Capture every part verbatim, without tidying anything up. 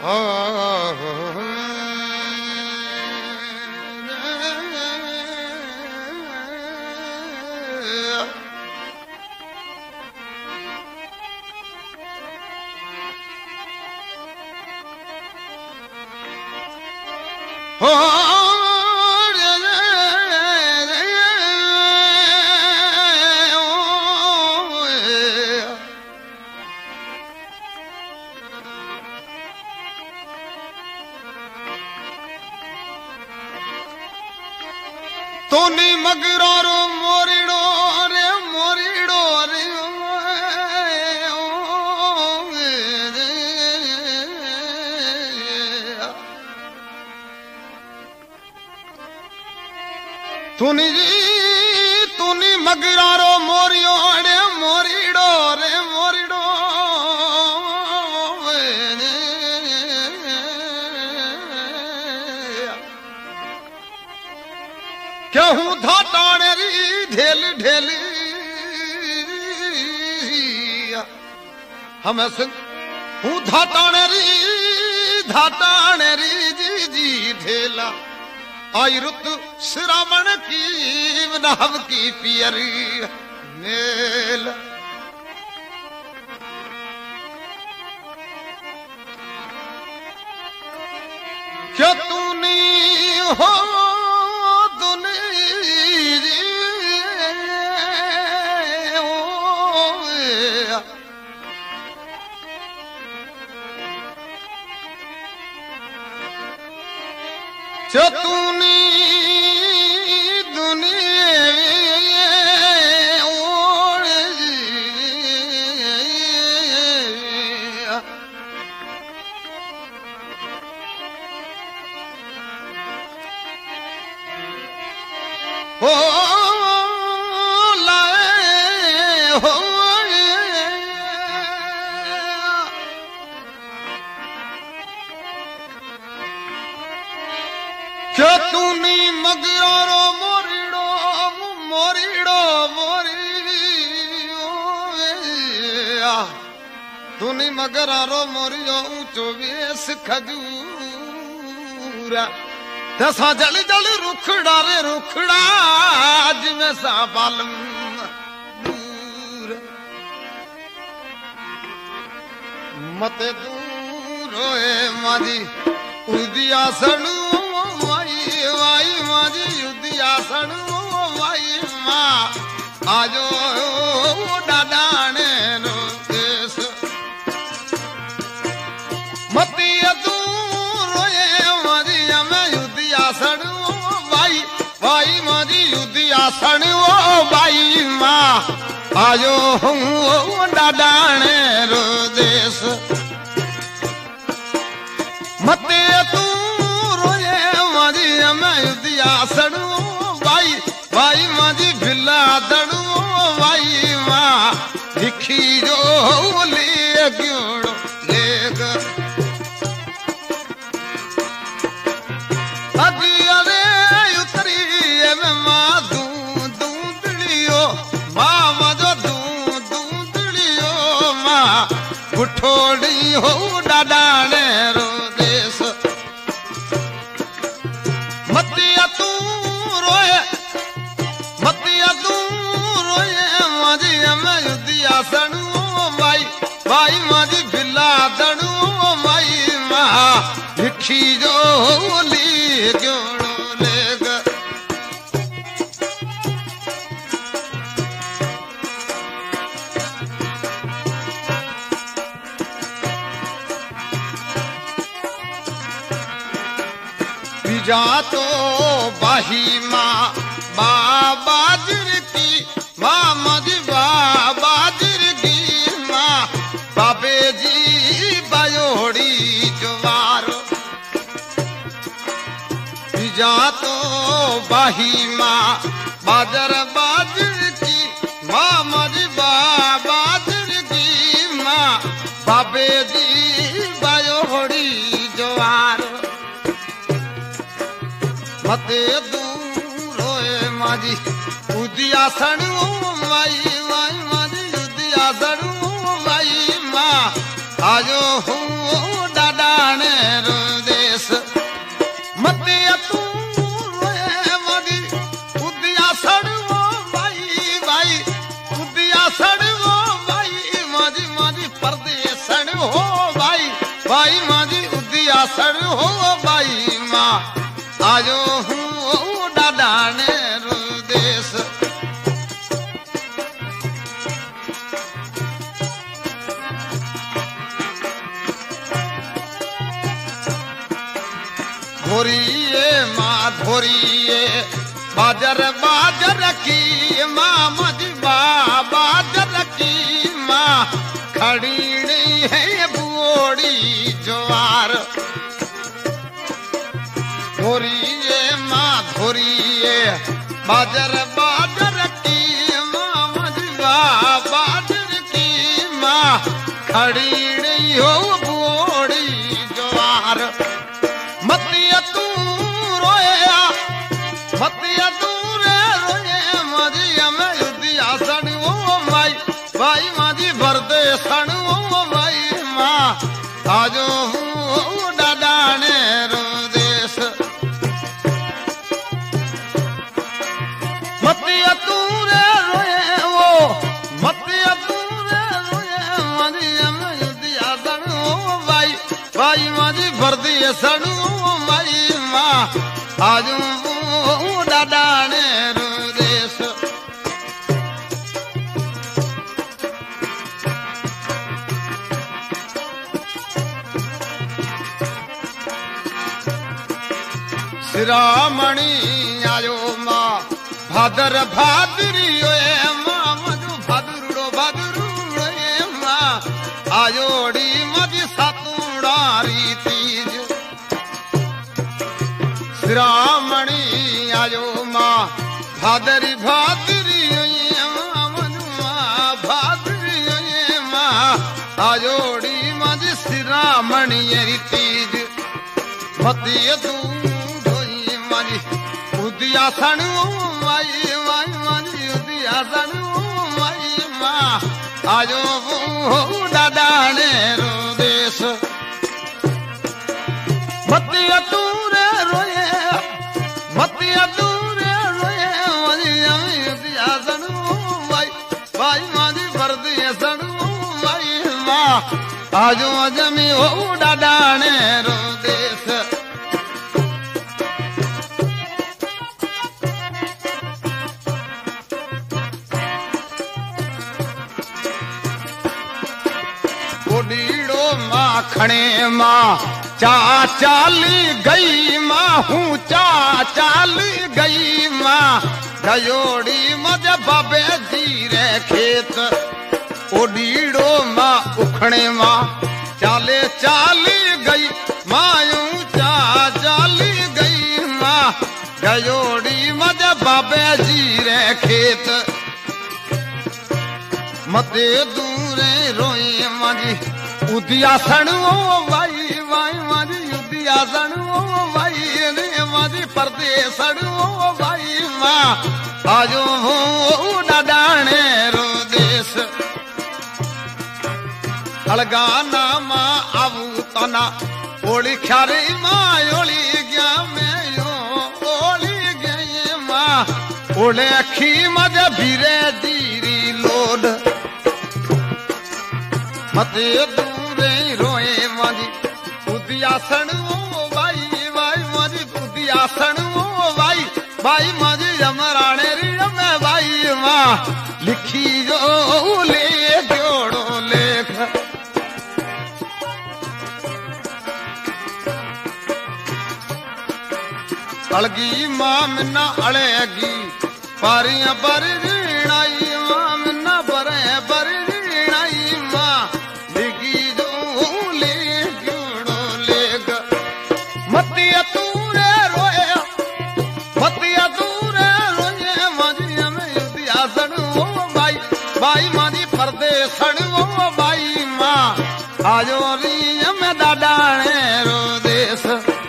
तोनी मगरो रो मोरिड़ो रे मोरिड़ो रे तूनी तूनी मगरो रो मोरियो रे मोरिड़ो रे मोरिड़ो क्या हूँ धाटाने री ढेल ढेली हमें सिंह हूँ धाटाने री धाटाने री जी जी ढेला आई रुत श्रावण की नहव की पियरी मेल क्या तूनी हो चतुनी दुनिया ओढ़ हो लाए हो क्या तूनी मगरो मोरिड़ो मोरिड़ो मोरिड़ो तूनी मगरो मोरियो ऊंचो वेस खजूरा दसा जल जल रुखड़ा रे रुखड़ा जिमें सा बालम दूर मते दूर होए माजी उदिया सणु वाई वाई माजी युद्धियासन वाई माँ आजो डाडाने नो देश मती दूर रोए माजी हमें युद्धियासन वाई वाई माजी युद्धियासन वाई माँ आजो डाडाने नो देश मती सड़ू भाई भाई माजी भिला दड़ू भाई माँ दिखी जो ले क्यों लेग अजी अरे उतरी माँ दू दूधड़ियो माँ मजो दू दूधड़ियो माँ उठोड़ी हो डाडाने रो देश मतिया तू रोए मतिया तू रोए माजी हमें युद्धिया सणु माई माई माजी भिला दणु माई माँ भिक्षी जो ली जोड़ो लेग जा तो बाही माँ बाबाजिर की माँ मजी बाबाजिर की माँ बाबे जी बयोड़ी जवारो जा तो बाही माँ बाजर बाजिर की माँ मजी बाबाजिर की माँ बाबे जी बयोड़ी जवारो मते दूर होए माजी उदिया सणु माई माई माजी उदिया सणु माई माँ आजो हूँ डाडाने परदेसन हो भाई भाई माजी उदियासन हो भाई माँ आजो हूँ डाडाने रुदेश धोरिए माँ धोरिए बाजर बाजर की माँ मजबा बाजर की माँ खड़ी नहीं है बुओड़ी ज्वार धोरिए माँ धोरिए बाजर बाजर की माँ मजबा बाजर की माँ खड़ी नहीं हो बुओड़ी ज्वार मतिया तू रोया मतिया तू रे रोए मजिया में युद्धिया सन ओ माई भाई माजी भरदे सन ओ माई माँ आजो हूँ डाडाने रुदेश मतिया तू रे रोए वो मतिया तू रे रोए मजिया में युद्धिया सन ओ भाई भाई माजी भरदे सन ओ माई माँ आजो डाडाने रुदेश शिरामणि आयो माँ भादर भादरी माँ मधु भादुरो भादुरो माँ आयोड़ी मज सातुड़ारी तीज श्रामणी आयो माँ भादरी भादरी माँ मनुआ भादरी माँ आयोड़ी मज श्रामणी तीज मतिय तू धोई मजी उदियासन माई माई मजी उदियासन माई माँ आयो डाडाने रुदेश मतिय तू रे रोए मतिया दूरे रोए मजिया में उदियासन भाई भाई माजी भरदिए सन भाई माँ आजो जमी हो डाडाने रुदेश ओडीड़ो माँ खणे माँ चा चाली गई माँ हूँ चा चाली गई माँ गयोड़ी मज बाबे जीरे खेत ओडीड़ो माँ उखणे माँ चाले चाली गई माँ यूं चा चाली गई माँ गयोड़ी मज बाबे जीरे खेत मते दूरे रोई माजी उदियासन ओ भाई भाई माजी उदियासन ओ भाई रे माजी परदेसन ओ भाई माँ आजो हो डाडाने रुदेश अलगाना माँ आबू तना ओली ख्यारे माँ ओली गया मैं यो ओली गई माँ ओले अखी मज भीरे दीरी लोड मते दूरे रोए माजी उदियासन ओ भाई भाई माजी उदियासन ओ भाई भाई माजी जमराने री में भाई माँ लिखी जो ले जोड़ो लेख अलगी माँ मिन्ना अड़ेगी पारियां पर रीणाई माँ मिन्ना बरे पर रीणाई माँ लिखी जो ले जोड़ो लेख मतिया तूरे रोए मतिया तूरे रोए माजिया में उदियासन ओ भाई भाई माजी परदेसन ओ भाई माँ आजो री में डाडाने रुदेश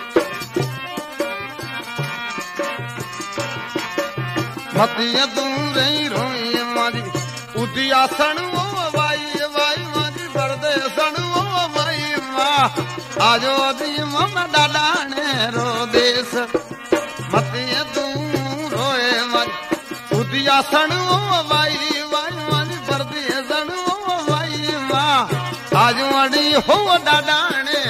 मतिया दूरे रोई माजी उदियासन ओ भाई भाई माजी परदेसन ओ भाई माँ आजो दी मम डाडाने रुदेश मतिया दूर रोए माजी उदियासन ओ भाई भाई माजी परदेसन ओ भाई माँ हो डाडाने